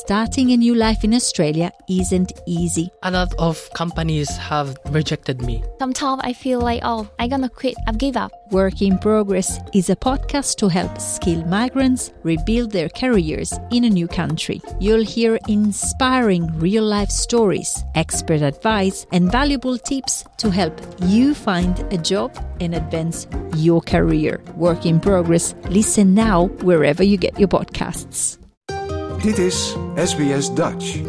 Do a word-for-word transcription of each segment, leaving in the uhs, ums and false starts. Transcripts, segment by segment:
starting a new life in Australia isn't easy. A lot of companies have rejected me. Sometimes I feel like, oh, I'm gonna quit, I've give up. Work in Progress is a podcast to help skilled migrants rebuild their careers in a new country. You'll hear inspiring real-life stories, expert advice, and valuable tips to help you find a job and advance your career. Work in Progress. Listen now wherever you get your podcasts. Dit is S B S Dutch.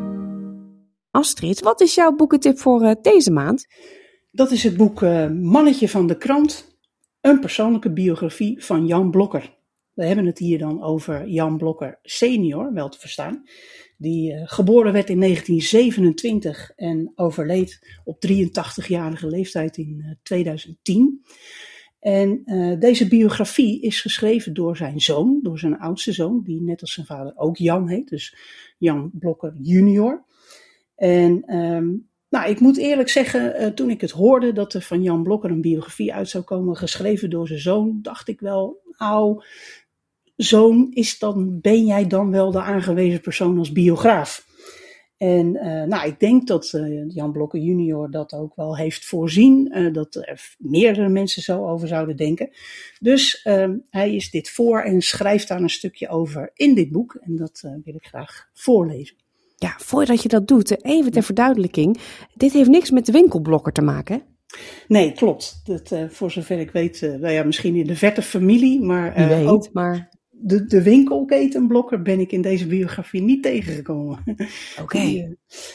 Astrid, wat is jouw boekentip voor uh, deze maand? Dat is het boek uh, Mannetje van de Krant, een persoonlijke biografie van Jan Blokker. We hebben het hier dan over Jan Blokker senior, wel te verstaan, die uh, geboren werd in negentien zevenentwintig en overleed op drieëntachtigjarige leeftijd in uh, tweeduizend tien. En uh, deze biografie is geschreven door zijn zoon, door zijn oudste zoon, die net als zijn vader ook Jan heet, dus Jan Blokker junior. En um, nou, ik moet eerlijk zeggen, uh, toen ik het hoorde dat er van Jan Blokker een biografie uit zou komen, geschreven door zijn zoon, dacht ik wel, nou, zoon, is dan, ben jij dan wel de aangewezen persoon als biograaf? En uh, nou, ik denk dat uh, Jan Blokker junior dat ook wel heeft voorzien, uh, dat er meerdere mensen zo over zouden denken. Dus uh, hij is dit voor en schrijft daar een stukje over in dit boek en dat uh, wil ik graag voorlezen. Ja, voordat je dat doet, even ter verduidelijking. Dit heeft niks met de winkelblokker te maken, hè? Nee, klopt. Dat, uh, voor zover ik weet, uh, nou ja, misschien in de verte familie, maar, uh, weet, ook maar... de, de winkelketen Blokker ben ik in deze biografie niet tegengekomen. Oké. Okay. Uh,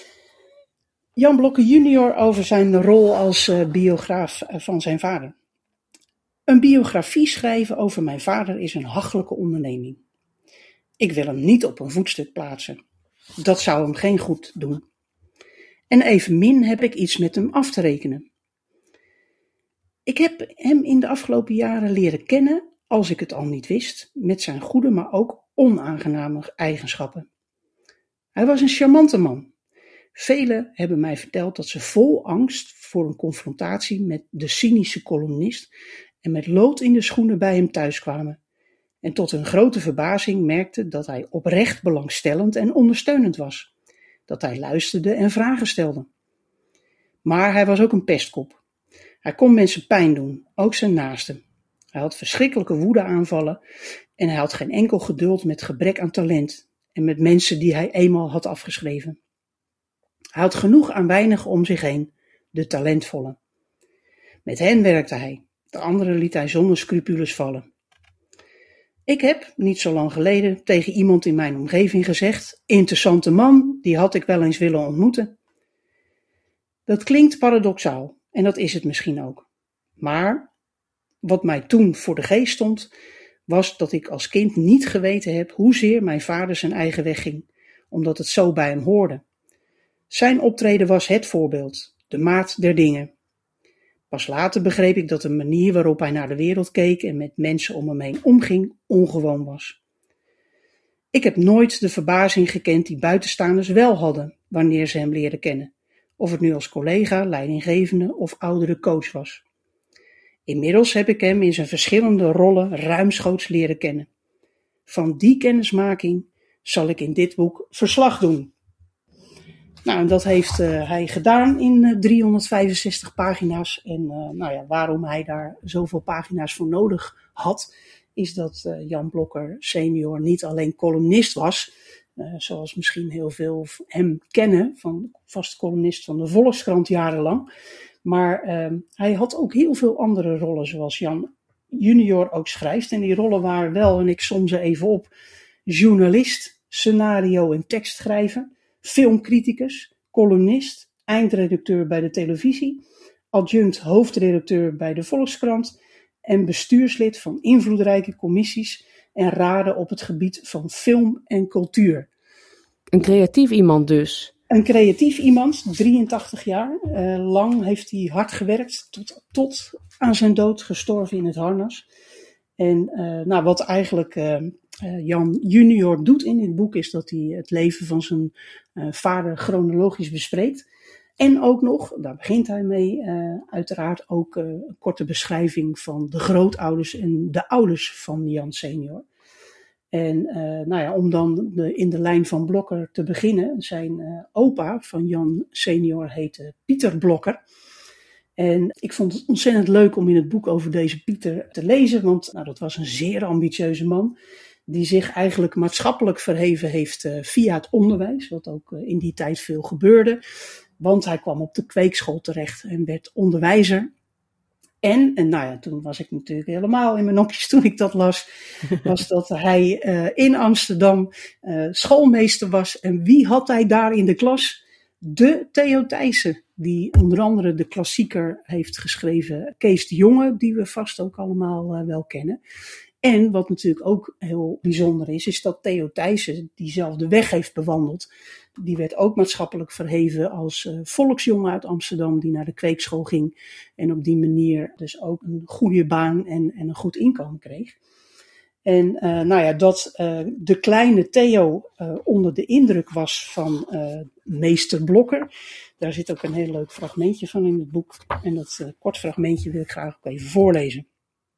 Jan Blokker junior over zijn rol als uh, biograaf uh, van zijn vader. Een biografie schrijven over mijn vader is een hachelijke onderneming. Ik wil hem niet op een voetstuk plaatsen. Dat zou hem geen goed doen. En evenmin heb ik iets met hem af te rekenen. Ik heb hem in de afgelopen jaren leren kennen, als ik het al niet wist, met zijn goede, maar ook onaangename eigenschappen. Hij was een charmante man. Velen hebben mij verteld dat ze vol angst voor een confrontatie met de cynische columnist en met lood in de schoenen bij hem thuiskwamen. En tot hun grote verbazing merkte dat hij oprecht belangstellend en ondersteunend was. Dat hij luisterde en vragen stelde. Maar hij was ook een pestkop. Hij kon mensen pijn doen, ook zijn naasten. Hij had verschrikkelijke woedeaanvallen en hij had geen enkel geduld met gebrek aan talent en met mensen die hij eenmaal had afgeschreven. Hij had genoeg aan weinig om zich heen, de talentvollen. Met hen werkte hij, de anderen liet hij zonder scrupules vallen. Ik heb, niet zo lang geleden, tegen iemand in mijn omgeving gezegd, interessante man, die had ik wel eens willen ontmoeten. Dat klinkt paradoxaal, en dat is het misschien ook. Maar wat mij toen voor de geest stond, was dat ik als kind niet geweten heb hoezeer mijn vader zijn eigen weg ging, omdat het zo bij hem hoorde. Zijn optreden was het voorbeeld, de maat der dingen. Pas later begreep ik dat de manier waarop hij naar de wereld keek en met mensen om hem heen omging ongewoon was. Ik heb nooit de verbazing gekend die buitenstaanders wel hadden wanneer ze hem leren kennen, of het nu als collega, leidinggevende of oudere coach was. Inmiddels heb ik hem in zijn verschillende rollen ruimschoots leren kennen. Van die kennismaking zal ik in dit boek verslag doen. Nou, en dat heeft uh, hij gedaan in uh, driehonderdvijfenzestig pagina's. En uh, nou ja, waarom hij daar zoveel pagina's voor nodig had, is dat uh, Jan Blokker senior niet alleen columnist was, uh, zoals misschien heel veel hem kennen, van vaste columnist van de Volkskrant jarenlang. Maar uh, hij had ook heel veel andere rollen, zoals Jan junior ook schrijft. En die rollen waren wel, en ik som ze even op, journalist, scenario en tekstschrijver, filmcriticus, columnist, eindredacteur bij de televisie, adjunct hoofdredacteur bij de Volkskrant en bestuurslid van invloedrijke commissies en raden op het gebied van film en cultuur. Een creatief iemand dus. Een creatief iemand, drieëntachtig jaar. Uh, lang heeft hij hard gewerkt, tot, tot aan zijn dood gestorven in het harnas. En uh, nou, wat eigenlijk uh, uh, Jan junior doet in dit boek is dat hij het leven van zijn uh, vader chronologisch bespreekt. En ook nog, daar begint hij mee, uh, uiteraard ook uh, een korte beschrijving van de grootouders en de ouders van Jan senior. En uh, nou ja, om dan de, in de lijn van Blokker te beginnen, zijn uh, opa van Jan senior heette Pieter Blokker. En ik vond het ontzettend leuk om in het boek over deze Pieter te lezen, want nou, dat was een zeer ambitieuze man, die zich eigenlijk maatschappelijk verheven heeft uh, via het onderwijs, wat ook uh, in die tijd veel gebeurde. Want hij kwam op de kweekschool terecht en werd onderwijzer. En, en nou ja, toen was ik natuurlijk helemaal in mijn nopjes toen ik dat las, was dat hij uh, in Amsterdam uh, schoolmeester was. En wie had hij daar in de klas? De Theo Thijssen, die onder andere de klassieker heeft geschreven, Kees de Jonge, die we vast ook allemaal uh, wel kennen. En wat natuurlijk ook heel bijzonder is, is dat Theo Thijssen diezelfde weg heeft bewandeld. Die werd ook maatschappelijk verheven als uh, volksjongen uit Amsterdam die naar de kweekschool ging. En op die manier dus ook een goede baan en, en een goed inkomen kreeg. En uh, nou ja, dat uh, de kleine Theo uh, onder de indruk was van uh, meester Blokker. Daar zit ook een heel leuk fragmentje van in het boek. En dat uh, kort fragmentje wil ik graag ook even voorlezen.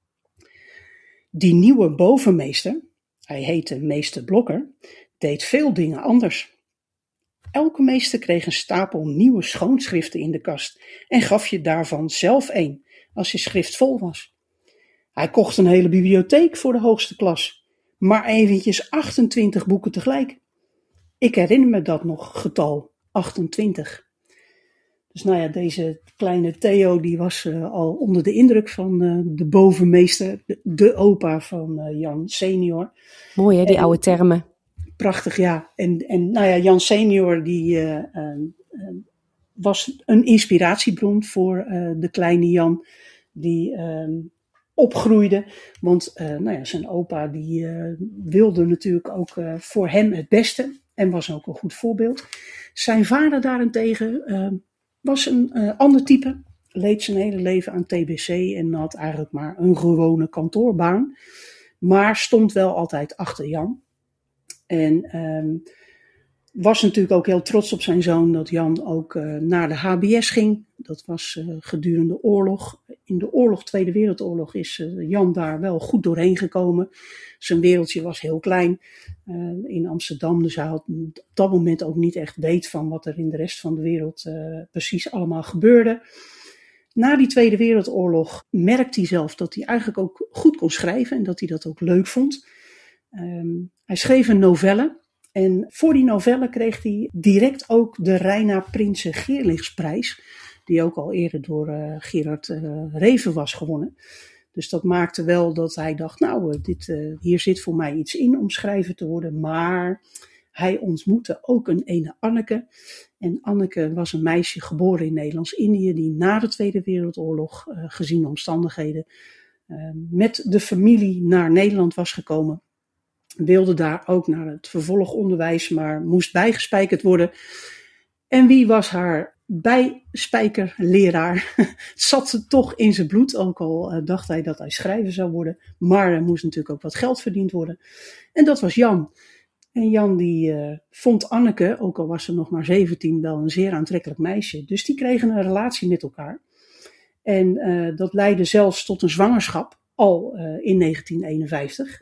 Die nieuwe bovenmeester, hij heette meester Blokker, deed veel dingen anders. Elke meester kreeg een stapel nieuwe schoonschriften in de kast en gaf je daarvan zelf een, als je schrift vol was. Hij kocht een hele bibliotheek voor de hoogste klas, maar eventjes achtentwintig boeken tegelijk. Ik herinner me dat nog, getal achtentwintig. Dus nou ja, deze kleine Theo die was uh, al onder de indruk van uh, de bovenmeester, de, de opa van uh, Jan senior. Mooi hè, die en, oude termen. Prachtig, ja. En, en nou ja, Jan senior die uh, uh, uh, was een inspiratiebron voor uh, de kleine Jan die uh, opgroeide. Want uh, nou ja, zijn opa die uh, wilde natuurlijk ook uh, voor hem het beste en was ook een goed voorbeeld. Zijn vader daarentegen uh, was een uh, ander type, leed zijn hele leven aan T B C en had eigenlijk maar een gewone kantoorbaan. Maar stond wel altijd achter Jan. En um, was natuurlijk ook heel trots op zijn zoon dat Jan ook uh, naar de H B S ging. Dat was uh, gedurende de oorlog. In de oorlog, Tweede Wereldoorlog, is uh, Jan daar wel goed doorheen gekomen. Zijn wereldje was heel klein uh, in Amsterdam. Dus hij had op dat moment ook niet echt weet van wat er in de rest van de wereld uh, precies allemaal gebeurde. Na die Tweede Wereldoorlog merkte hij zelf dat hij eigenlijk ook goed kon schrijven en dat hij dat ook leuk vond. Um, hij schreef een novelle en voor die novelle kreeg hij direct ook de Reina Prinsen Geerligsprijs, die ook al eerder door uh, Gerard uh, Reven was gewonnen. Dus dat maakte wel dat hij dacht, nou, uh, dit, uh, hier zit voor mij iets in om schrijver te worden. Maar hij ontmoette ook een ene Anneke. En Anneke was een meisje geboren in Nederlands-Indië die na de Tweede Wereldoorlog, uh, gezien de omstandigheden, uh, met de familie naar Nederland was gekomen. Wilde daar ook naar het vervolgonderwijs, maar moest bijgespijkerd worden. En wie was haar bijspijkerleraar? Het zat toch in zijn bloed, ook al uh, dacht hij dat hij schrijver zou worden. Maar er moest natuurlijk ook wat geld verdiend worden. En dat was Jan. En Jan die uh, vond Anneke, ook al was ze nog maar zeventien, wel een zeer aantrekkelijk meisje. Dus die kregen een relatie met elkaar. En uh, dat leidde zelfs tot een zwangerschap, al uh, in negentien eenenvijftig.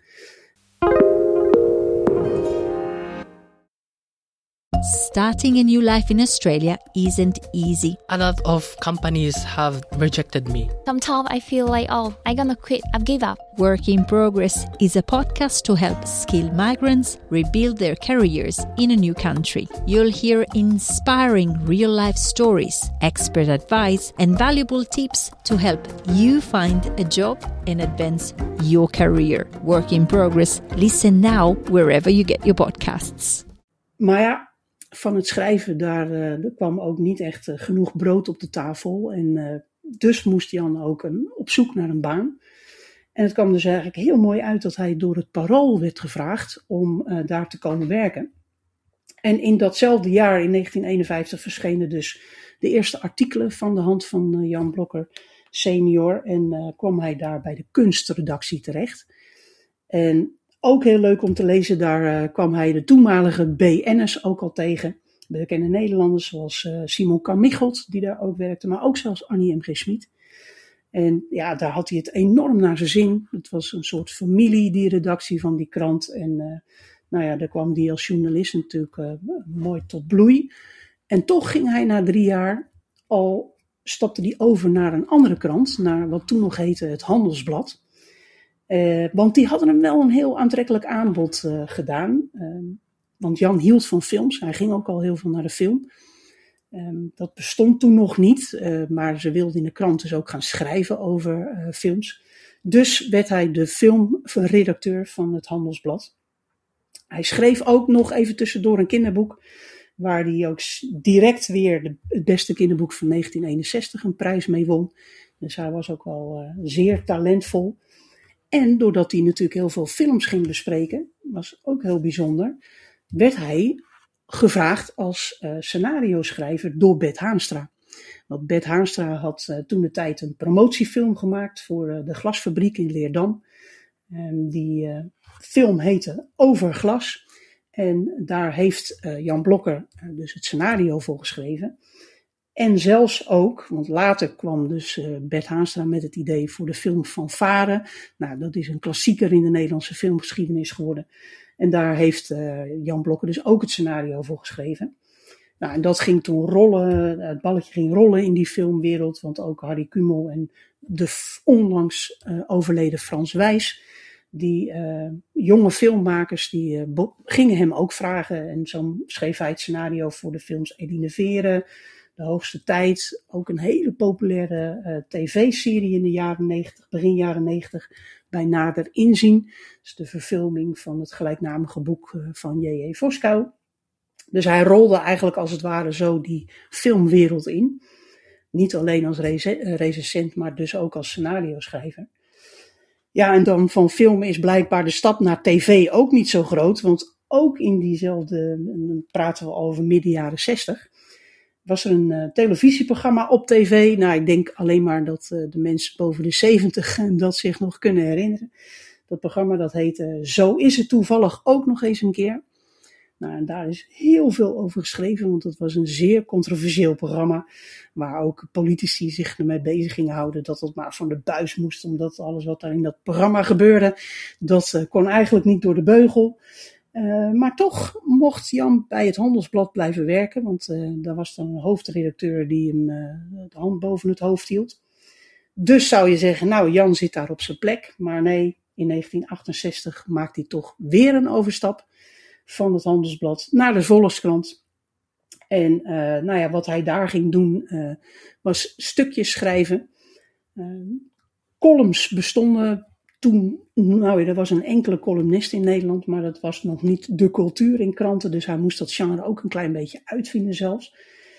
Starting a new life in Australia isn't easy. A lot of companies have rejected me. Sometimes I feel like, oh, I'm gonna quit. I've give up. Work in Progress is a podcast to help skilled migrants rebuild their careers in a new country. You'll hear inspiring real-life stories, expert advice, and valuable tips to help you find a job and advance your career. Work in Progress. Listen now wherever you get your podcasts. Maar ja, van het schrijven, daar uh, kwam ook niet echt uh, genoeg brood op de tafel. En uh, dus moest Jan ook een, op zoek naar een baan. En het kwam dus eigenlijk heel mooi uit dat hij door het Parool werd gevraagd om uh, daar te komen werken. En in datzelfde jaar, in negentien eenenvijftig, verschenen dus de eerste artikelen van de hand van uh, Jan Blokker senior. En uh, kwam hij daar bij de kunstredactie terecht. En ook heel leuk om te lezen, daar uh, kwam hij de toenmalige B N'ers ook al tegen. Bekende Nederlanders zoals uh, Simon Carmichelt, die daar ook werkte, maar ook zelfs Annie M G Schmid. En ja, daar had hij het enorm naar zijn zin. Het was een soort familie, die redactie van die krant. En uh, nou ja, daar kwam hij als journalist natuurlijk uh, mooi tot bloei. En toch ging hij na drie jaar al, stapte hij over naar een andere krant, naar wat toen nog heette het Handelsblad. Uh, want die hadden hem wel een heel aantrekkelijk aanbod uh, gedaan. Uh, want Jan hield van films, hij ging ook al heel veel naar de film. Um, dat bestond toen nog niet, uh, maar ze wilden in de krant dus ook gaan schrijven over uh, films. Dus werd hij de filmredacteur van het Handelsblad. Hij schreef ook nog even tussendoor een kinderboek, waar hij ook direct weer de, het beste kinderboek van negentien eenenzestig een prijs mee won. Dus hij was ook wel uh, zeer talentvol. En doordat hij natuurlijk heel veel films ging bespreken, was ook heel bijzonder, werd hij gevraagd als uh, scenario-schrijver door Bert Haanstra. Want Bert Haanstra had uh, toen de tijd een promotiefilm gemaakt voor uh, de glasfabriek in Leerdam. En die uh, film heette Over Glas. En daar heeft uh, Jan Blokker uh, dus het scenario voor geschreven. En zelfs ook, want later kwam dus uh, Bert Haanstra met het idee voor de film Fanfare. Nou, dat is een klassieker in de Nederlandse filmgeschiedenis geworden. En daar heeft uh, Jan Blokker dus ook het scenario voor geschreven. Nou, en dat ging toen rollen, het balletje ging rollen in die filmwereld. Want ook Harry Kumel en de f- onlangs uh, overleden Frans Wijs, die uh, jonge filmmakers, die uh, bo- gingen hem ook vragen. En zo schreef hij het scenario voor de films Eline Veren, De Hoogste Tijd. Ook een hele populaire uh, tv-serie in de jaren negentig, begin jaren negentig, bij Nader Inzien. Dat is de verfilming van het gelijknamige boek uh, van J J Voskuil. Dus hij rolde eigenlijk als het ware zo die filmwereld in. Niet alleen als rece- recensent, maar dus ook als scenario-schrijver. Ja, en dan van film is blijkbaar de stap naar tv ook niet zo groot. Want ook in diezelfde, dan praten we al over midden jaren zestig, was er een uh, televisieprogramma op tv. Nou, ik denk alleen maar dat uh, de mensen boven de zeventig dat zich nog kunnen herinneren. Dat programma dat heette Zo is het toevallig ook nog eens een keer. Nou, en daar is heel veel over geschreven, want het was een zeer controversieel programma, waar ook politici zich ermee bezig gingen houden dat het maar van de buis moest, omdat alles wat daar in dat programma gebeurde, dat uh, kon eigenlijk niet door de beugel. Uh, maar toch mocht Jan bij het Handelsblad blijven werken, want uh, daar was dan een hoofdredacteur die hem uh, de hand boven het hoofd hield. Dus zou je zeggen, nou, Jan zit daar op zijn plek, maar nee, in negentien achtenzestig maakt hij toch weer een overstap van het Handelsblad naar de Volkskrant. En uh, nou ja, wat hij daar ging doen uh, was stukjes schrijven. Uh, columns bestonden toen, nou ja, er was een enkele columnist in Nederland, maar dat was nog niet de cultuur in kranten, dus hij moest dat genre ook een klein beetje uitvinden zelfs.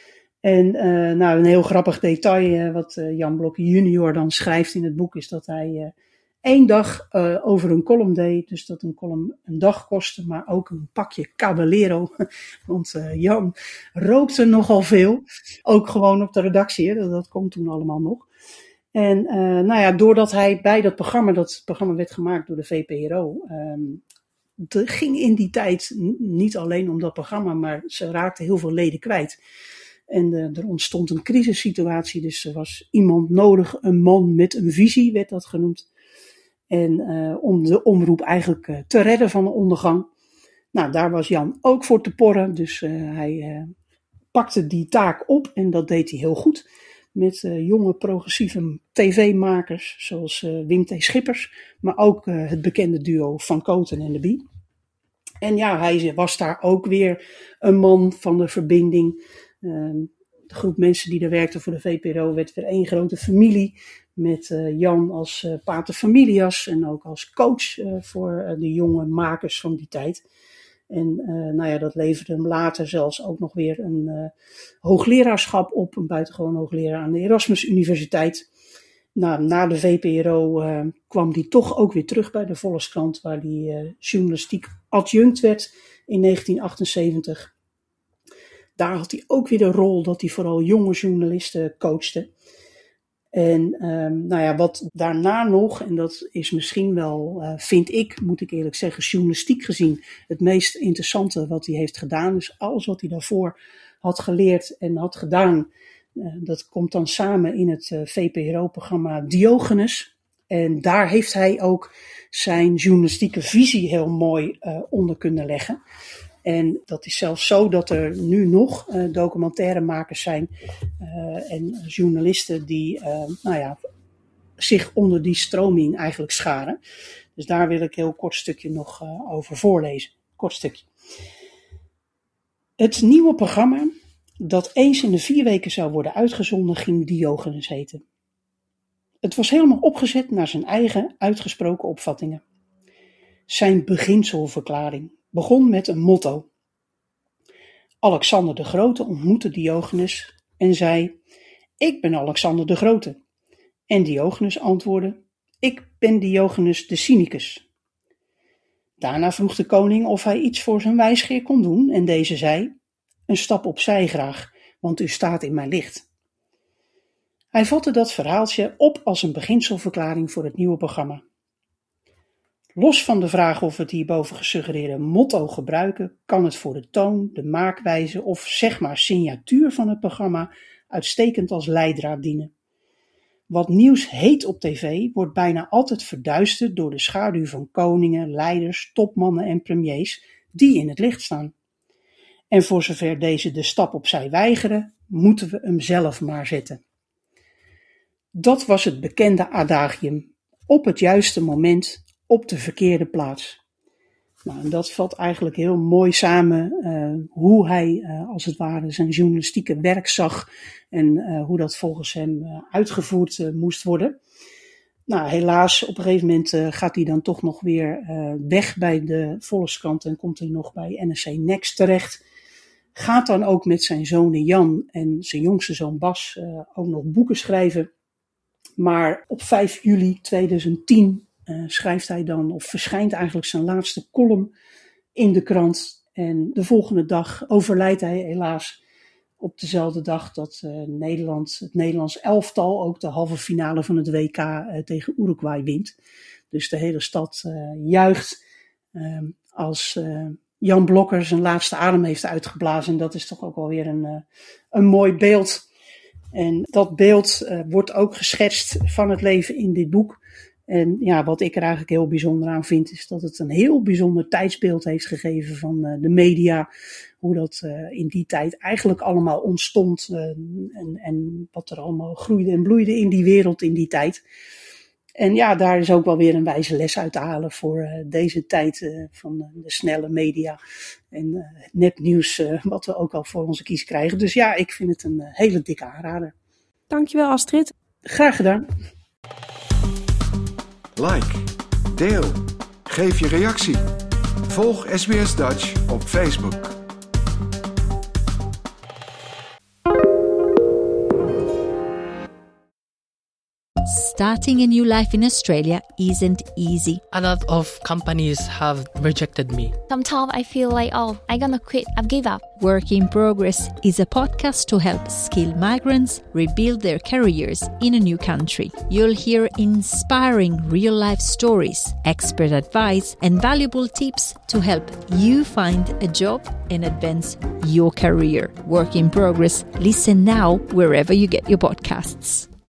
En uh, nou, een heel grappig detail uh, wat uh, Jan Blokker junior dan schrijft in het boek is dat hij uh, één dag uh, over een column deed, dus dat een column een dag kostte, maar ook een pakje Caballero, want uh, Jan rookte nogal veel, ook gewoon op de redactie, hè? Dat, dat komt toen allemaal nog. En uh, nou ja, doordat hij bij dat programma, dat programma werd gemaakt door de V P R O, um, er ging in die tijd n- niet alleen om dat programma, maar ze raakten heel veel leden kwijt. En uh, er ontstond een crisissituatie, dus er was iemand nodig, een man met een visie werd dat genoemd. En uh, om de omroep eigenlijk uh, te redden van de ondergang. Nou, daar was Jan ook voor te porren, dus uh, hij uh, pakte die taak op en dat deed hij heel goed. Met uh, jonge progressieve tv-makers zoals uh, Wim T. Schippers, maar ook uh, het bekende duo Van Kooten en de Bie. En ja, hij was daar ook weer een man van de verbinding. Uh, de groep mensen die daar werkten voor de V P R O werd weer één grote familie. Met uh, Jan als uh, pater familias en ook als coach uh, voor uh, de jonge makers van die tijd. En uh, nou ja, dat leverde hem later zelfs ook nog weer een uh, hoogleraarschap op, een buitengewoon hoogleraar aan de Erasmus Universiteit. Nou, na de V P R O uh, kwam hij toch ook weer terug bij de Volkskrant, waar hij uh, journalistiek adjunct werd in negentien achtenzeventig. Daar had hij ook weer de rol dat hij vooral jonge journalisten coachte. En um, nou ja, wat daarna nog, en dat is misschien wel, uh, vind ik, moet ik eerlijk zeggen, journalistiek gezien, het meest interessante wat hij heeft gedaan. Dus alles wat hij daarvoor had geleerd en had gedaan, Uh, dat komt dan samen in het uh, V P R O-programma Diogenes. En daar heeft hij ook zijn journalistieke visie heel mooi uh, onder kunnen leggen. En dat is zelfs zo dat er nu nog uh, documentairemakers zijn uh, en journalisten die uh, nou ja, zich onder die stroming eigenlijk scharen. Dus daar wil ik een heel kort stukje nog uh, over voorlezen. Kort stukje. Het nieuwe programma dat eens in de vier weken zou worden uitgezonden ging Diogenes heten. Het was helemaal opgezet naar zijn eigen uitgesproken opvattingen. Zijn beginselverklaring begon met een motto. Alexander de Grote ontmoette Diogenes en zei: "Ik ben Alexander de Grote." En Diogenes antwoordde: "Ik ben Diogenes de Cynicus." Daarna vroeg de koning of hij iets voor zijn wijsgeer kon doen en deze zei: "Een stap opzij graag, want u staat in mijn licht." Hij vatte dat verhaaltje op als een beginselverklaring voor het nieuwe programma. Los van de vraag of we het hierboven gesuggereerde motto gebruiken, kan het voor de toon, de maakwijze of zeg maar signatuur van het programma uitstekend als leidraad dienen. Wat nieuws heet op tv wordt bijna altijd verduisterd door de schaduw van koningen, leiders, topmannen en premiers die in het licht staan. En voor zover deze de stap opzij weigeren, moeten we hem zelf maar zetten. Dat was het bekende adagium. Op het juiste moment, op de verkeerde plaats. Nou, en dat vat eigenlijk heel mooi samen uh, hoe hij uh, als het ware zijn journalistieke werk zag en uh, hoe dat volgens hem uh, uitgevoerd uh, moest worden. Nou, helaas, op een gegeven moment uh, gaat hij dan toch nog weer uh, weg bij de Volkskrant en komt hij nog bij N R C Next terecht. Gaat dan ook met zijn zonen Jan en zijn jongste zoon Bas uh, ook nog boeken schrijven. Maar op vijf juli tweeduizend tien uh, schrijft hij dan, of verschijnt eigenlijk zijn laatste column in de krant. En de volgende dag overlijdt hij helaas op dezelfde dag dat uh, Nederland, het Nederlands elftal ook de halve finale van het W K uh, tegen Uruguay wint. Dus de hele stad uh, juicht uh, als uh, Jan Blokker zijn laatste adem heeft uitgeblazen. En dat is toch ook wel weer een, uh, een mooi beeld. En dat beeld uh, wordt ook geschetst van het leven in dit boek. En ja, wat ik er eigenlijk heel bijzonder aan vind, is dat het een heel bijzonder tijdsbeeld heeft gegeven van uh, de media. Hoe dat uh, in die tijd eigenlijk allemaal ontstond uh, en, en wat er allemaal groeide en bloeide in die wereld in die tijd. En ja, daar is ook wel weer een wijze les uit te halen voor uh, deze tijd uh, van uh, de snelle media en uh, het nepnieuws uh, wat we ook al voor onze kies krijgen. Dus ja, ik vind het een uh, hele dikke aanrader. Dankjewel, Astrid. Graag gedaan. Like, deel, geef je reactie. Volg S B S Dutch op Facebook. Starting a new life in Australia isn't easy. A lot of companies have rejected me. Sometimes I feel like, oh, I'm gonna quit. I've give up. Work in Progress is a podcast to help skilled migrants rebuild their careers in a new country. You'll hear inspiring real-life stories, expert advice, and valuable tips to help you find a job and advance your career. Work in Progress. Listen now wherever you get your podcasts.